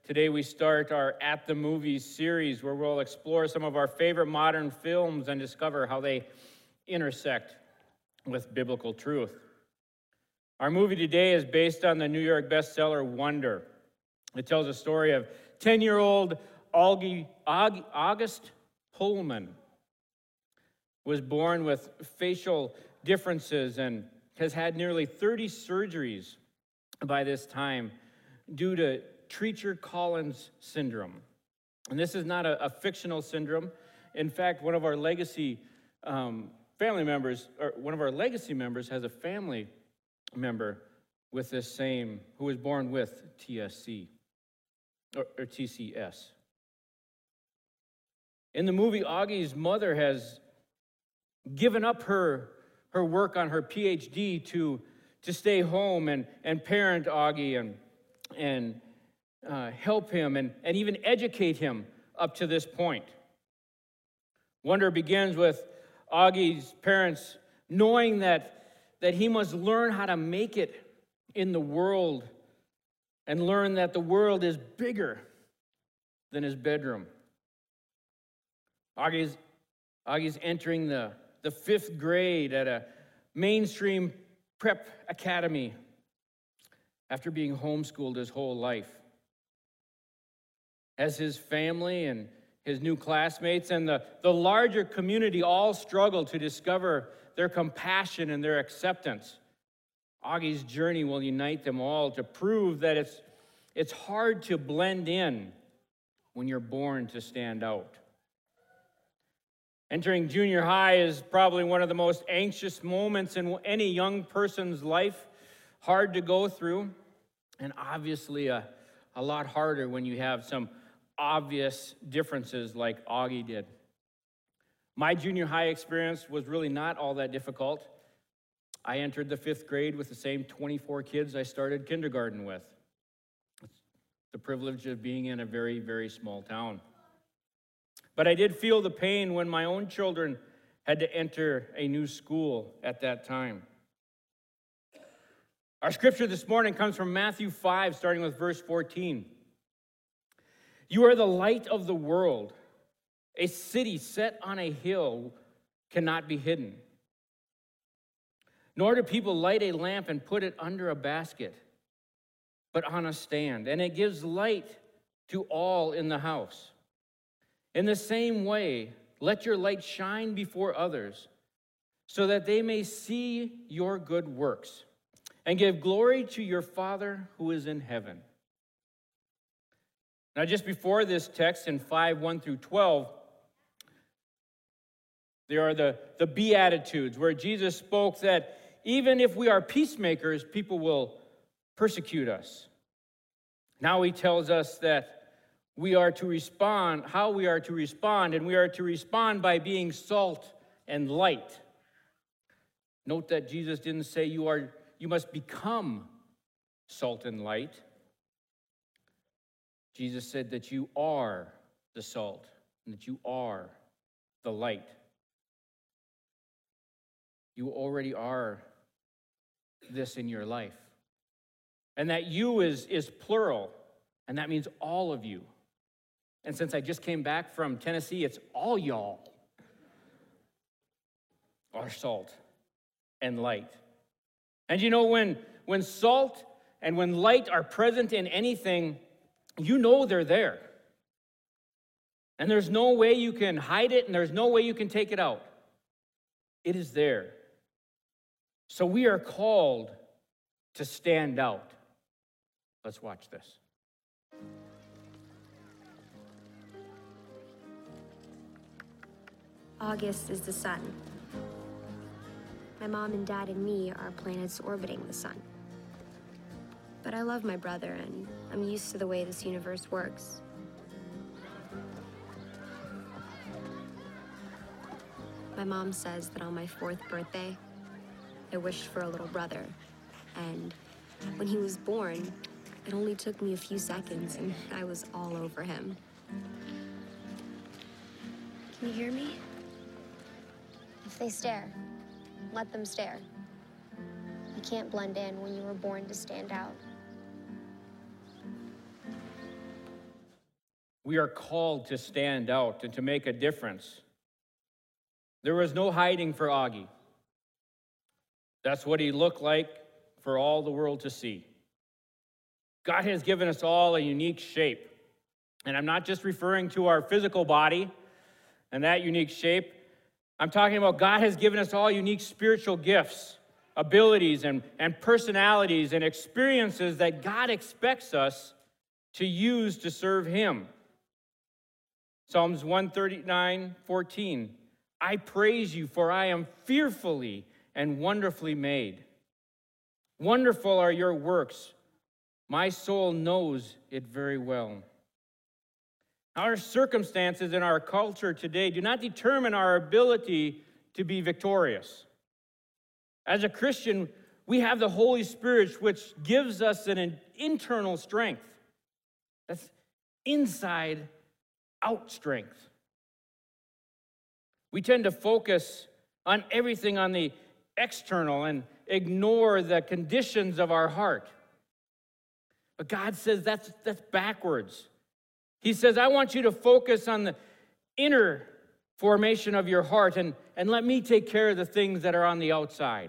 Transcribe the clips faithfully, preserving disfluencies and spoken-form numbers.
Today we start our At the Movies series where we'll explore some of our favorite modern films and discover how they intersect with biblical truth. Our movie today is based on the New York bestseller Wonder. It tells a story of ten-year-old Augie, Aug, August Pullman, who was born with facial differences and has had nearly thirty surgeries by this time due to Treacher-Collins syndrome. And this is not a, a fictional syndrome. In fact, one of our legacy um, family members, or one of our legacy members has a family member with this same, who was born with T S C, or, or T C S. In the movie, Augie's mother has given up her, her work on her P H D to, to stay home and, and parent Augie and, and uh, help him and, and even educate him up to this point. Wonder begins with Augie's parents knowing that, that he must learn how to make it in the world and learn that the world is bigger than his bedroom. Augie's, Augie's entering the, the fifth grade at a mainstream prep academy after being homeschooled his whole life. As his family and his new classmates and the, the larger community all struggle to discover their compassion and their acceptance, Augie's journey will unite them all to prove that it's, it's hard to blend in when you're born to stand out. Entering junior high is probably one of the most anxious moments in any young person's life, hard to go through, and obviously a, a lot harder when you have some obvious differences like Augie did. My junior high experience was really not all that difficult. I entered the fifth grade with the same twenty-four kids I started kindergarten with. It's the privilege of being in a very, very small town. But I did feel the pain when my own children had to enter a new school at that time. Our scripture this morning comes from Matthew five, starting with verse fourteen. You are the light of the world. A city set on a hill cannot be hidden. Nor do people light a lamp and put it under a basket, but on a stand, and it gives light to all in the house. In the same way, let your light shine before others, so that they may see your good works and give glory to your Father who is in heaven. Now, just before this text in five, one through twelve, there are the, the Beatitudes, where Jesus spoke that even if we are peacemakers, people will persecute us. Now he tells us that we are to respond, how we are to respond, and we are to respond by being salt and light. Note that Jesus didn't say you are you must become salt and light. Jesus said that you are the salt and that you are the light. You already are this in your life. And that you is, is plural, and that means all of you. And since I just came back from Tennessee, it's all y'all are salt and light. And you know, when, when salt and when light are present in anything, you know they're there. And there's no way you can hide it, and there's no way you can take it out. It is there. So we are called to stand out. Let's watch this. August is the sun. My mom and dad and me are planets orbiting the sun. But I love my brother, and I'm used to the way this universe works. My mom says that on my fourth birthday, I wished for a little brother. And when he was born, it only took me a few seconds, and I was all over him. Can you hear me? If they stare, let them stare. You can't blend in when you were born to stand out. We are called to stand out and to make a difference. There was no hiding for Augie. That's what he looked like for all the world to see. God has given us all a unique shape. And I'm not just referring to our physical body and that unique shape. I'm talking about God has given us all unique spiritual gifts, abilities, and, and personalities and experiences that God expects us to use to serve him. Psalms one thirty-nine, fourteen. I praise you, for I am fearfully and wonderfully made. Wonderful are your works. My soul knows it very well. Our circumstances in our culture today do not determine our ability to be victorious. As a Christian, we have the Holy Spirit, which gives us an internal strength. That's inside out strength. We tend to focus on everything on the external and ignore the conditions of our heart. But God says that's, that's backwards. He says, I want you to focus on the inner formation of your heart and, and let me take care of the things that are on the outside.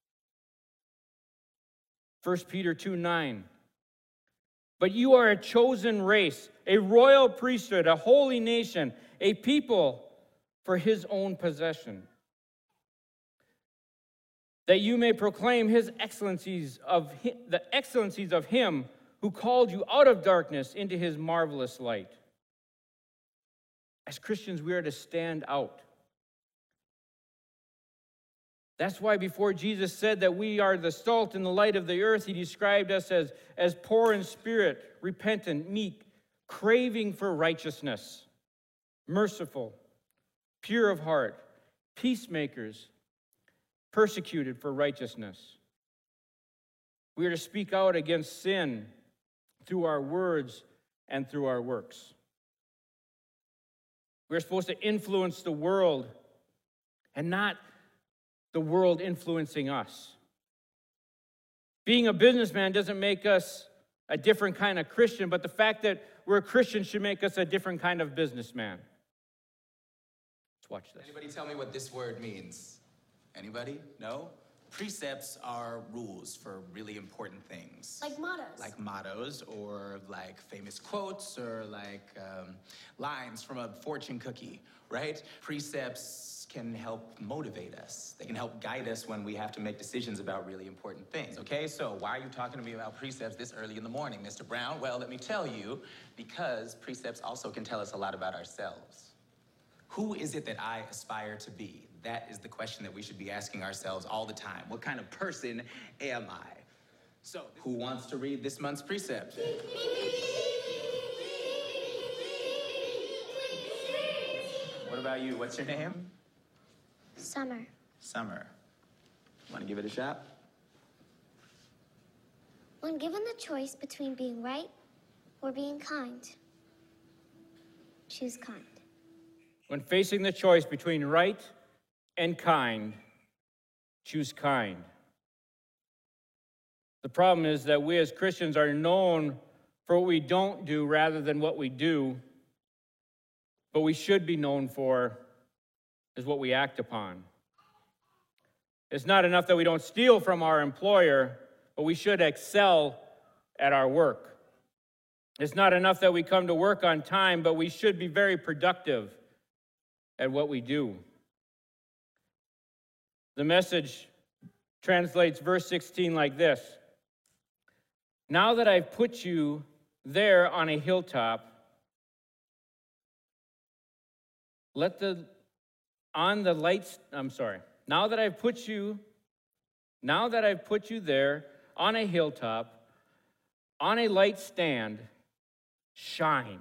First Peter two nine. But you are a chosen race, a royal priesthood, a holy nation, a people for his own possession, that you may proclaim his excellencies of him, the excellencies of him who called you out of darkness into his marvelous light. As Christians, we are to stand out. That's why before Jesus said that we are the salt and the light of the earth, he described us as, as poor in spirit, repentant, meek, craving for righteousness, merciful, pure of heart, peacemakers, persecuted for righteousness. We are to speak out against sin through our words and through our works. We're supposed to influence the world and not the world influencing us. Being a businessman doesn't make us a different kind of Christian, but the fact that we're a Christian should make us a different kind of businessman. Let's watch this. Anybody tell me what this word means? Anybody? No? Precepts are rules for really important things. Like mottos. Like mottos, or like famous quotes, or like um, lines from a fortune cookie, right? Precepts can help motivate us. They can help guide us when we have to make decisions about really important things, okay? So why are you talking to me about precepts this early in the morning, Mister Brown? Well, let me tell you, because precepts also can tell us a lot about ourselves. Who is it that I aspire to be? That is the question that we should be asking ourselves all the time. What kind of person am I? So, who wants to read this month's precept? What about you? What's your name? Summer. Summer. Want to give it a shot? When given the choice between being right or being kind, choose kind. When facing the choice between right and kind, choose kind. The problem is that we as Christians are known for what we don't do rather than what we do, but we should be known for is what we act upon. It's not enough that we don't steal from our employer, but we should excel at our work. It's not enough that we come to work on time, but we should be very productive at what we do. The Message translates verse sixteen like this: now that I've put you there on a hilltop, let the on the lights, I'm sorry. Now that I've put you, now that I've put you there on a hilltop, on a light stand, shine.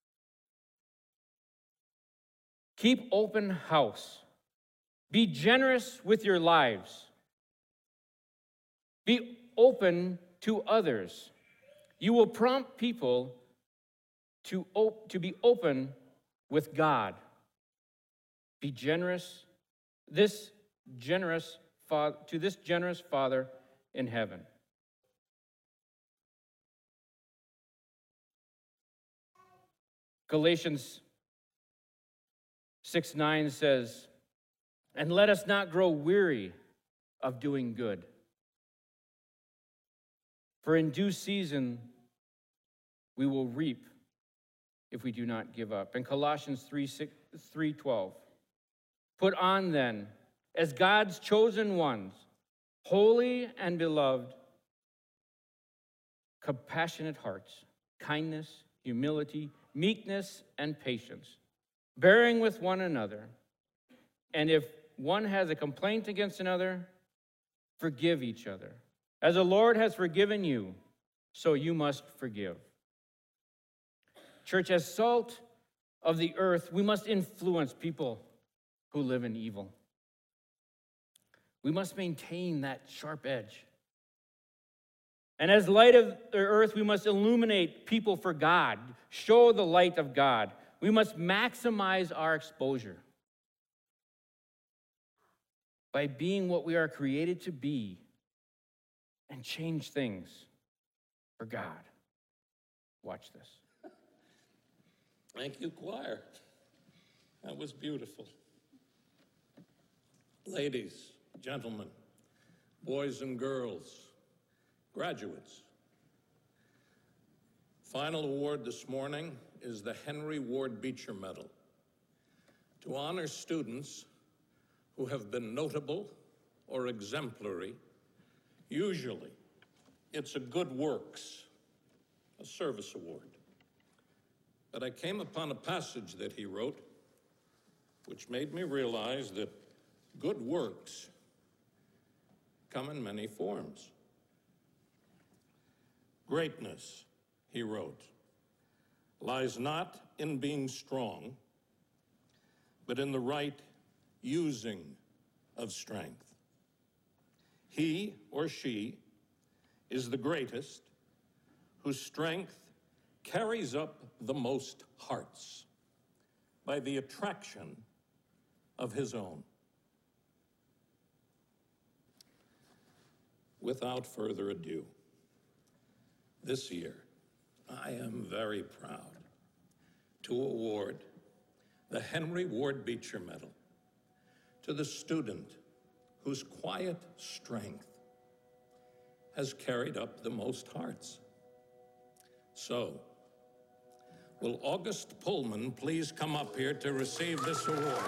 Keep open house. Be generous with your lives. Be open to others. You will prompt people to, op- to be open with God. Be generous, this generous father, to this generous Father in heaven. Galatians six nine says, "And let us not grow weary of doing good. For in due season we will reap if we do not give up." And Colossians three twelve, "Put on then, as God's chosen ones, holy and beloved, compassionate hearts, kindness, humility, meekness, and patience, bearing with one another. And if one has a complaint against another, forgive each other. As the Lord has forgiven you, so you must forgive." Church, as salt of the earth, we must influence people who live in evil. We must maintain that sharp edge. And as light of the earth, we must illuminate people for God, show the light of God. We must maximize our exposure by being what we are created to be and change things for God. Watch this. Thank you, choir. That was beautiful. Ladies, gentlemen, boys and girls, graduates. Final award this morning is the Henry Ward Beecher Medal to honor students who have been notable or exemplary. Usually, it's a good works, a service award. But I came upon a passage that he wrote which made me realize that good works come in many forms. Greatness, he wrote, lies not in being strong, but in the right using of strength. He or she is the greatest whose strength carries up the most hearts by the attraction of his own. Without further ado, this year, I am very proud to award the Henry Ward Beecher Medal to the student whose quiet strength has carried up the most hearts. So, will August Pullman please come up here to receive this award?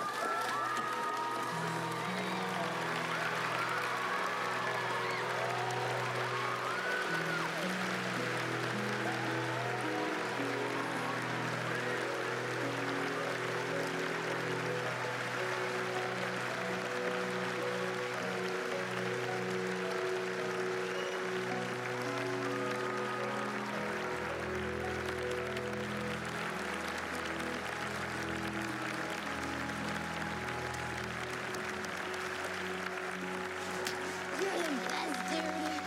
You're the best, dude.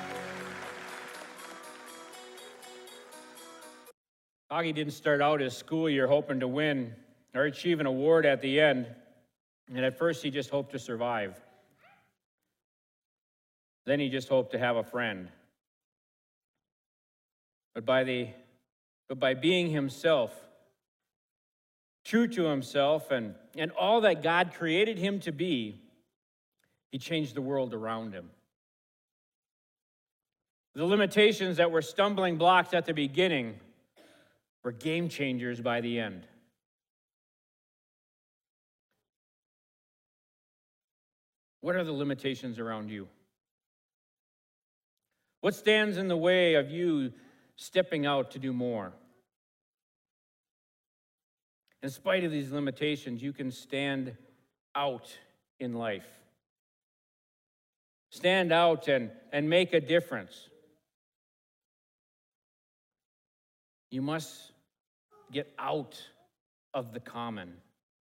Augie didn't start out his school year hoping to win or achieve an award at the end, and at first he just hoped to survive. Then he just hoped to have a friend. But by the but by being himself, true to himself and, and all that God created him to be, he changed the world around him. The limitations that were stumbling blocks at the beginning were game changers by the end. What are the limitations around you? What stands in the way of you stepping out to do more? In spite of these limitations, you can stand out in life. Stand out and, and make a difference. You must get out of the common.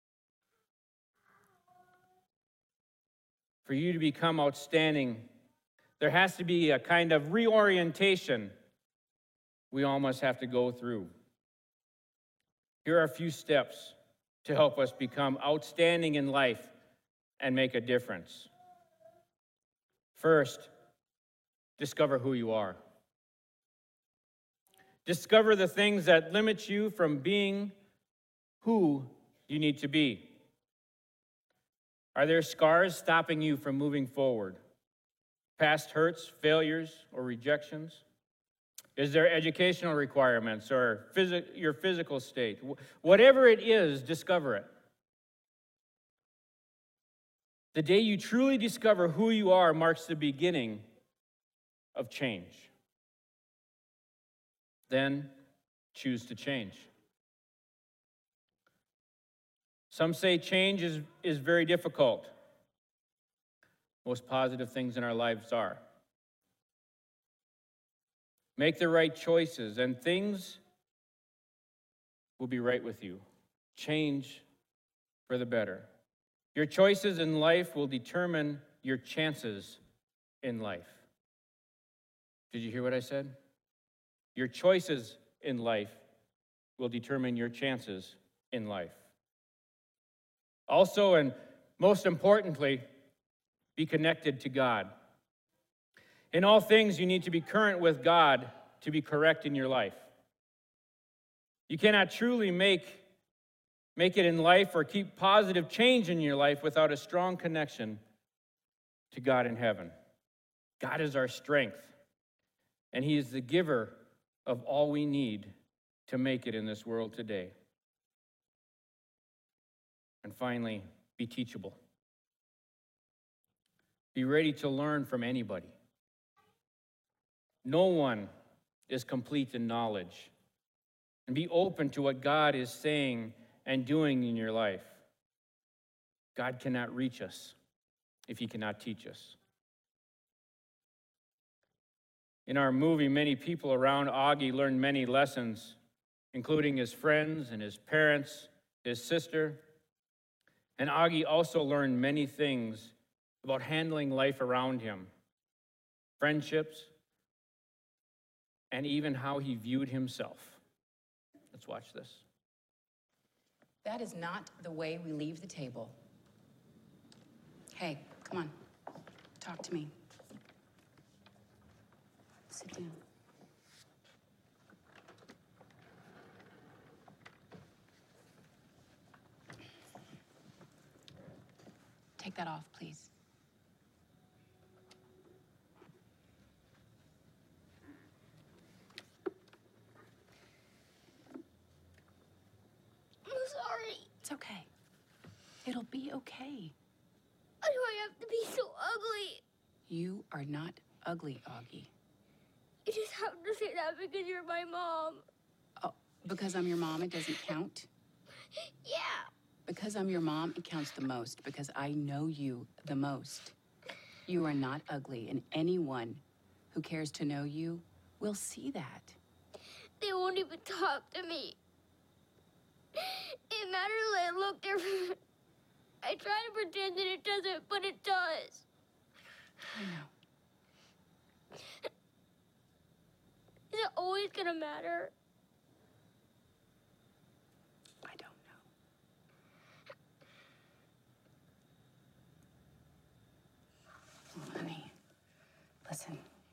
For you to become outstanding, there has to be a kind of reorientation we all must have to go through. Here are a few steps to help us become outstanding in life and make a difference. First, discover who you are. Discover the things that limit you from being who you need to be. Are there scars stopping you from moving forward? Past hurts, failures, or rejections? Is there educational requirements or phys- your physical state? Wh- Whatever it is, discover it. The day you truly discover who you are marks the beginning of change. Then choose to change. Some say change is, is very difficult. Most positive things in our lives are. Make the right choices, and things will be right with you. Change for the better. Your choices in life will determine your chances in life. Did you hear what I said? Your choices in life will determine your chances in life. Also, and most importantly, be connected to God. In all things, you need to be current with God to be correct in your life. You cannot truly make, make it in life or keep positive change in your life without a strong connection to God in heaven. God is our strength, and He is the giver of all we need to make it in this world today. And finally, be teachable. Be ready to learn from anybody. No one is complete in knowledge. And be open to what God is saying and doing in your life. God cannot reach us if He cannot teach us. In our movie, many people around Augie learned many lessons, including his friends and his parents, his sister. And Augie also learned many things about handling life around him, friendships, and even how he viewed himself. Let's watch this. That is not the way we leave the table. Hey, come on. Talk to me. Sit down. Take that off, please. I'm sorry. It's okay. It'll be okay. Why do I have to be so ugly? You are not ugly, Augie. You just have to say that because you're my mom. Oh, because I'm your mom, it doesn't count? Yeah. Because I'm your mom, it counts the most, because I know you the most. You are not ugly, and anyone who cares to know you will see that. They won't even talk to me. It matters that I look different. I try to pretend that it doesn't, but it does. I know. Is it always gonna matter? I don't know. Oh, honey, listen.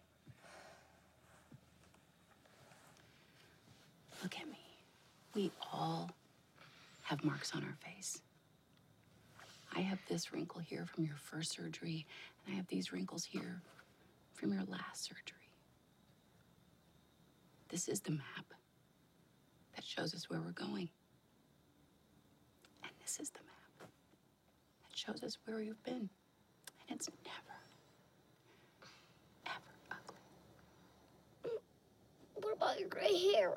Look at me. We all have marks on our face. I have this wrinkle here from your first surgery, and I have these wrinkles here from your last surgery. This is the map that shows us where we're going. And this is the map that shows us where you've been. And it's never, ever ugly. What about your gray hair?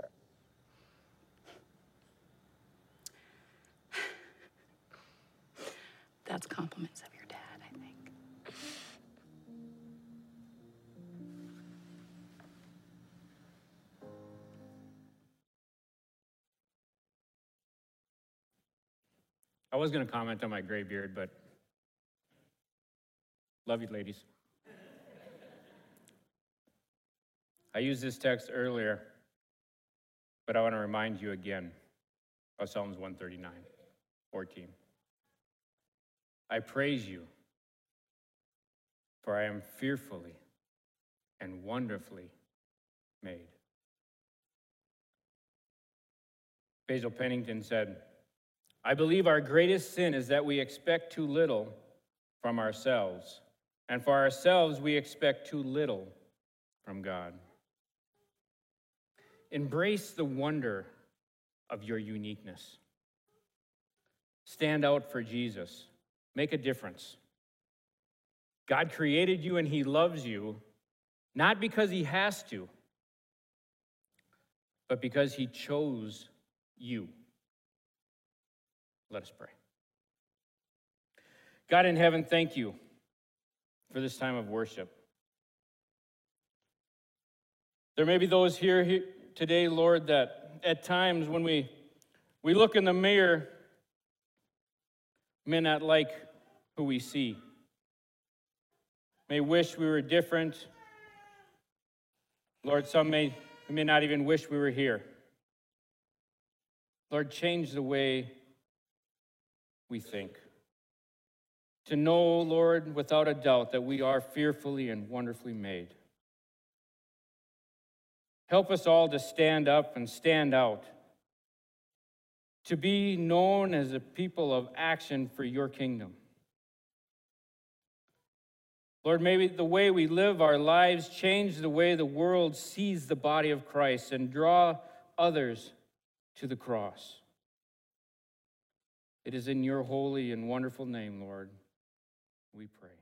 That's compliments of your dad, I think. I was going to comment on my gray beard, but love you, ladies. I used this text earlier, but I want to remind you again of Psalms one thirty-nine, fourteen. I praise you, for I am fearfully and wonderfully made. Basil Pennington said, I believe our greatest sin is that we expect too little from ourselves, and for ourselves, we expect too little from God. Embrace the wonder of your uniqueness. Stand out for Jesus. Make a difference. God created you and he loves you, not because he has to, but because he chose you. Let us pray. God in heaven, thank you for this time of worship. There may be those here, here today, Lord, that at times when we, we look in the mirror, may not like who we see. May wish we were different. Lord, some may, may not even wish we were here. Lord, change the way we think. To know, Lord, without a doubt that we are fearfully and wonderfully made. Help us all to stand up and stand out. To be known as a people of action for your kingdom. Lord, maybe the way we live our lives change the way the world sees the body of Christ and draw others to the cross. It is in your holy and wonderful name, Lord, we pray.